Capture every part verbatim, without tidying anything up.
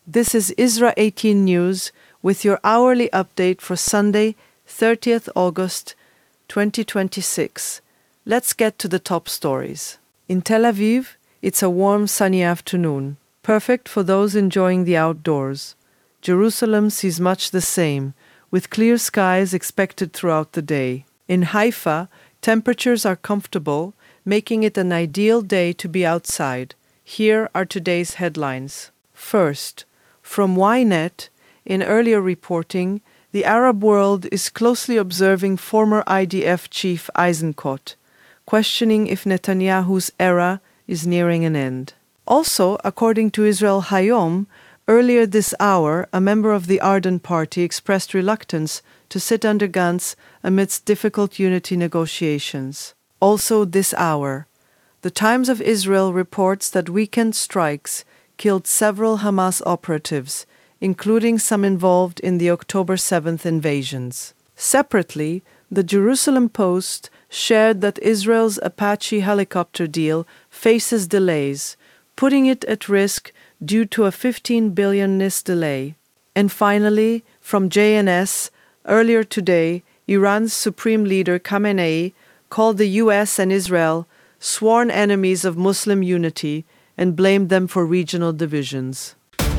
This is Isra eighteen News with your hourly update for Sunday, thirtieth August twenty twenty-six. Let's get to the top stories. In Tel Aviv, it's a warm, sunny afternoon, perfect for those enjoying the outdoors. Jerusalem sees much the same, with clear skies expected throughout the day. In Haifa, temperatures are comfortable, making it an ideal day to be outside. Here are today's headlines. First, from Ynet, in earlier reporting, the Arab world is closely observing former I D F chief Eisenkot, questioning if Netanyahu's era is nearing an end. Also, according to Israel Hayom, earlier this hour, a member of the Arden Party expressed reluctance to sit under Gantz amidst difficult unity negotiations. Also this hour, the Times of Israel reports that weekend strikes killed several Hamas operatives, including some involved in the October seventh invasions. Separately, the Jerusalem Post shared that Israel's Apache helicopter deal faces delays, putting it at risk due to a fifteen billion nis delay. And finally, from J N S, earlier today, Iran's Supreme Leader Khamenei called the U S and Israel sworn enemies of Muslim unity and blamed them for regional divisions.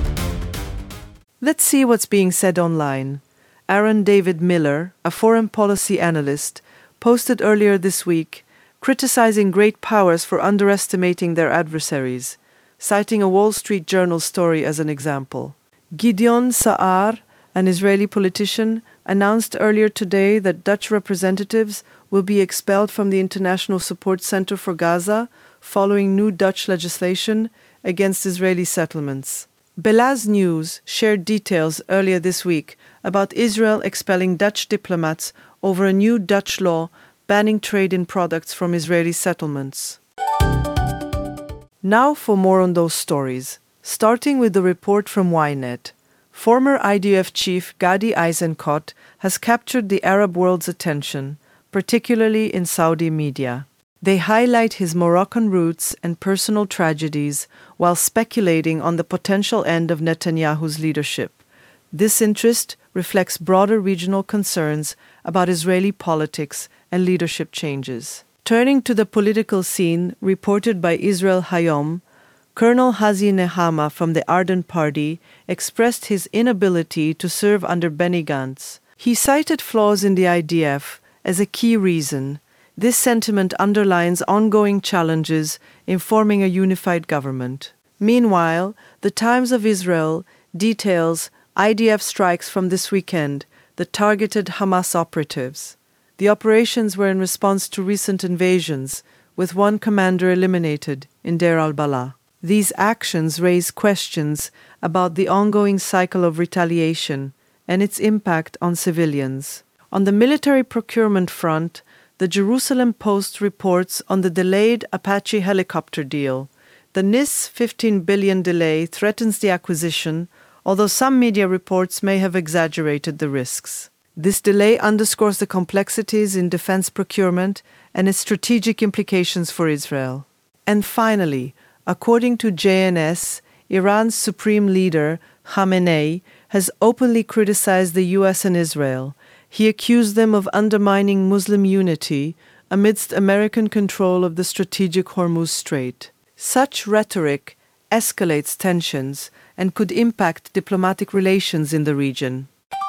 Let's see what's being said online. Aaron David Miller, a foreign policy analyst, posted earlier this week criticizing great powers for underestimating their adversaries, citing a Wall Street Journal story as an example. Gideon Sa'ar, an Israeli politician, announced earlier today that Dutch representatives will be expelled from the International Support Center for Gaza following new Dutch legislation against Israeli settlements. Belaz News shared details earlier this week about Israel expelling Dutch diplomats over a new Dutch law banning trade in products from Israeli settlements. Now for more on those stories, starting with the report from Ynet. Former I D F chief Gadi Eisenkot has captured the Arab world's attention, particularly in Saudi media. They highlight his Moroccan roots and personal tragedies while speculating on the potential end of Netanyahu's leadership. This interest reflects broader regional concerns about Israeli politics and leadership changes. Turning to the political scene reported by Israel Hayom, Colonel Hazi Nehama from the Arden Party expressed his inability to serve under Benny Gantz. He cited flaws in the I D F as a key reason. This sentiment underlines ongoing challenges in forming a unified government. Meanwhile, the Times of Israel details I D F strikes from this weekend that targeted Hamas operatives. The operations were in response to recent invasions, with one commander eliminated in Deir al-Balah. These actions raise questions about the ongoing cycle of retaliation and its impact on civilians. On the military procurement front, the Jerusalem Post reports on the delayed Apache helicopter deal. The nis fifteen billion delay threatens the acquisition, although some media reports may have exaggerated the risks. This delay underscores the complexities in defense procurement and its strategic implications for Israel. And finally, according to J N S, Iran's supreme leader, Khamenei, has openly criticized the U S and Israel. He accused them of undermining Muslim unity amidst American control of the strategic Hormuz Strait. Such rhetoric escalates tensions and could impact diplomatic relations in the region.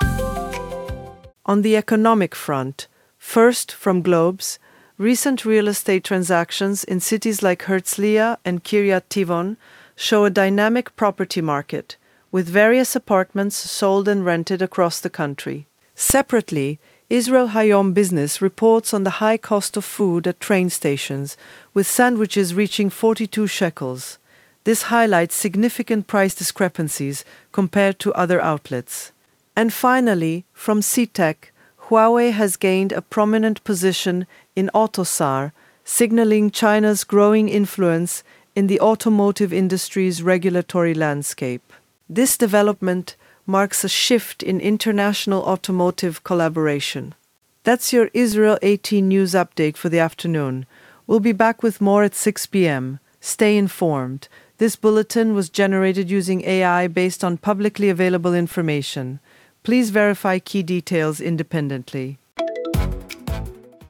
On the economic front, first from Globes, recent real estate transactions in cities like Herzliya and Kiryat Tivon show a dynamic property market, with various apartments sold and rented across the country. Separately, Israel Hayom Business reports on the high cost of food at train stations, with sandwiches reaching forty-two shekels. This highlights significant price discrepancies compared to other outlets. And finally, from C Tech, Huawei has gained a prominent position in AUTOSAR, signaling China's growing influence in the automotive industry's regulatory landscape. This development marks a shift in international automotive collaboration. That's your Israel eighteen News update for the afternoon. We'll be back with more at six p.m. Stay informed. This bulletin was generated using A I based on publicly available information. Please verify key details independently.